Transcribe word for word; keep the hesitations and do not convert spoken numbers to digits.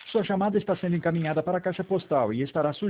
Sua chamada está sendo encaminhada para a caixa postal e estará